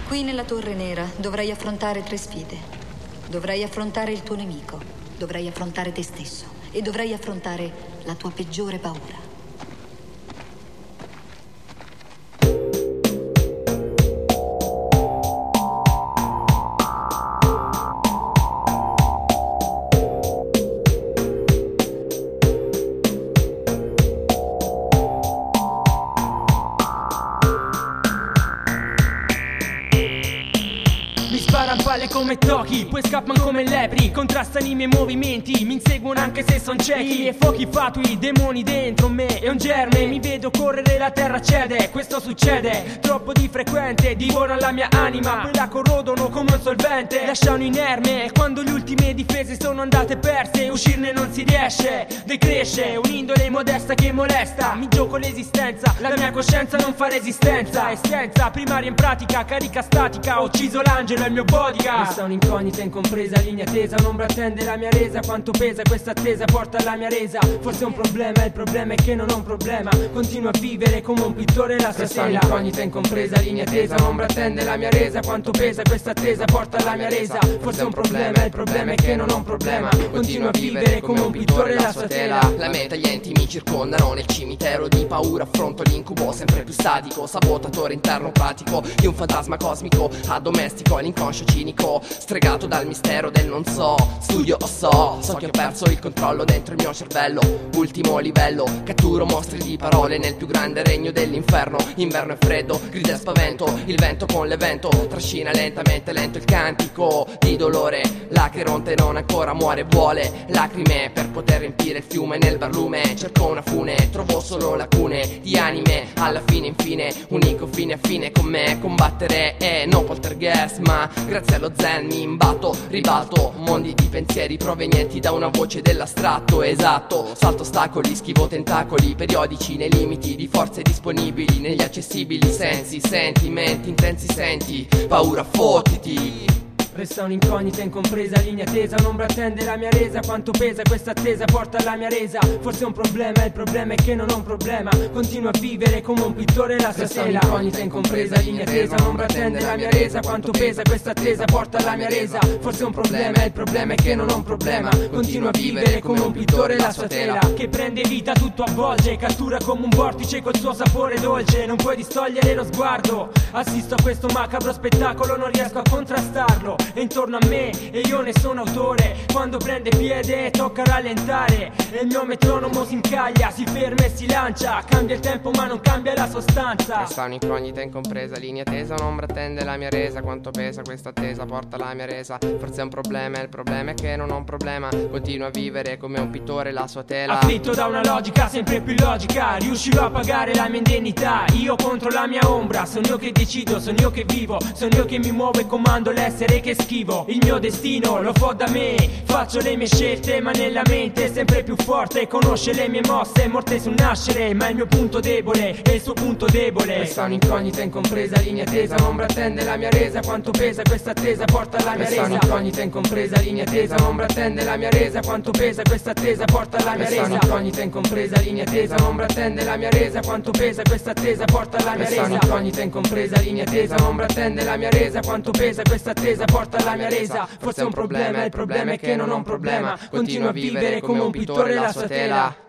Qui nella Torre Nera dovrai affrontare 3 sfide. Dovrai affrontare il tuo nemico, dovrai affrontare te stesso e dovrai affrontare la tua peggiore paura. Sparan palle come Toki, poi scappano come lepri. Contrastano i miei movimenti, mi inseguono anche se son ciechi. E fuochi fatui, demoni dentro me, è un germe. Mi vedo correre, la terra cede, questo succede troppo di frequente. Divorano la mia anima, poi la corrodono come un solvente. Lasciano inerme, quando le ultime difese sono andate perse. Uscirne non si riesce, decresce un'indole modesta che molesta. Mi gioco l'esistenza, la mia coscienza non fa resistenza. Essenza, primaria in pratica, carica statica. Ho ucciso l'angelo, il mio bodyguard. Questa è un'incognita incompresa, linea tesa. Un'ombra attende la mia resa. Quanto pesa questa attesa, porta alla mia resa. Forse è un problema, il problema è che non ho un problema. Continuo a vivere come un pittore la sua Questa è un'incognita incompresa, linea tesa. Un'ombra attende la mia resa. Quanto pesa questa attesa, porta alla mia resa. Forse è un problema, il problema è che non ho un problema. Continuo a vivere come un pittore la sua tela. La meta, gli enti mi circondano. Nel cimitero di paura affronto l'incubo sempre più statico, sabotatore interno pratico di un fantasma cosmico. Addomestico l'inconscio cinico, stregato dal mistero del non so. Studio o so che ho perso il controllo dentro il mio cervello. Ultimo livello, catturo mostri di parole nel più grande regno dell'inferno. Inverno è freddo, grida e spavento, il vento con l'evento trascina lentamente lento il cantico di dolore. L'acheronte non ancora muore, vuole lacrime per poter riempire il fiume nel barlume. Cerco una fune, trovo solo lacune di anime. Alla fine infine, unico fine a fine con me combattere. E non poltergeist, ma grazie allo zen mi imbatto, ribalto mondi di pensieri provenienti da una voce dell'astratto. Esatto, salto ostacoli, schivo tentacoli periodici nei limiti di forze disponibili negli accessibili sensi, sentimenti intensi, senti paura, fottiti. Resta un'incognita incompresa, linea tesa. Un'ombra attende la mia resa. Quanto pesa questa attesa, porta alla mia resa. Forse è un problema, il problema è che non ho un problema. Continuo a vivere come un pittore la sua Resta tela. un'incognita incompresa, linea tesa. Un'ombra attende la mia resa. Quanto pesa questa attesa, porta alla mia resa. Forse è un problema, il problema è che non ho un problema. Continuo a vivere come un pittore la sua tela. Che prende vita, tutto avvolge, cattura come un vortice col suo sapore dolce. Non puoi distogliere lo sguardo. Assisto a questo macabro spettacolo, non riesco a contrastarlo. E intorno a me, e io ne sono autore. Quando prende piede tocca rallentare. E il mio metronomo si incaglia, si ferma e si lancia. Cambia il tempo ma non cambia la sostanza. Questa è un'incognita incompresa, linea tesa. Un'ombra attende la mia resa. Quanto pesa questa attesa, porta alla mia resa. Forse è un problema, il problema è che non ho un problema. Continuo a vivere come un pittore la sua tela. Afflitto da una logica sempre più logica, riuscirò a pagare la mia indennità. Io contro la mia ombra, sono io che decido, sono io che vivo. Sono io che mi muovo e comando l'essere che schivo. Il mio destino lo fo da me, faccio le mie scelte ma nella mente è sempre più forte. Conosce le mie mosse, morte sul nascere. Ma il mio punto debole è il suo punto debole. Questa è un'incognita incompresa, linea tesa. Un'ombra attende la mia resa. Quanto pesa questa attesa, porta alla mia resa. Questa è un'incognita incompresa, linea tesa. Un'ombra attende la mia resa. Quanto pesa questa attesa, porta alla mia resa. Questa è un'incognita incompresa, linea tesa. Un'ombra attende la mia resa. Quanto pesa questa attesa, porta alla mia resa. Questa è un'incognita incompresa, linea tesa. Un'ombra attende la mia resa. Quanto pesa questa attesa, porta alla mia resa. Forse è un problema, il problema è che non ho un problema. Continuo a vivere come un pittore la sua tela.